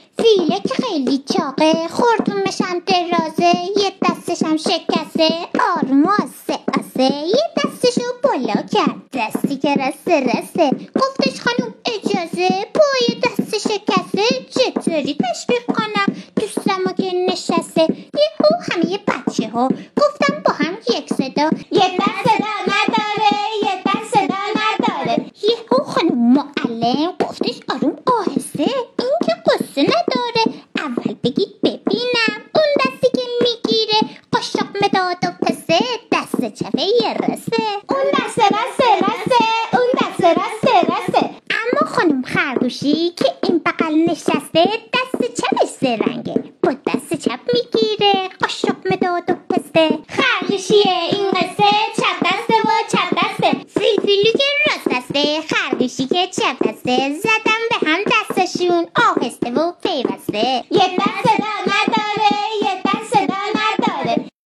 فیله که خیلی چاقه، خورتومشم درازه، یه دستشم شکسته، آروم آسه آسه، یه دستشو بالا کرد، دستی که رسه گفتش خانوم اجازه، پای دست شکسته، چطوری تشویق کنم دوستمو که نشسته. یهو همه بچه ها گفتم با هم یک صدا، یه دست صدا نداره، یه دست صدا نداره. یهو خانوم معلم گفتش آروم آهسته، این که قصه نداره، اول بگید ببینم اون دستی که میگیره قاشق مداد و پسه، دست چپه یه رسه، اون دست رسه، اون دست رسه. اما خانوم خرگوشی که این بغل نشسته، دست چپش زرنگه، با دست چپ میگیره قاشق مداد و پسته. خرگوشیه این قصه، چپ دسته و چپ دسته، فیلفیلی که راست دسته، خرگوشی که چپ دسته، زدم به هم دستشون آهسته و پیوسته. یه دست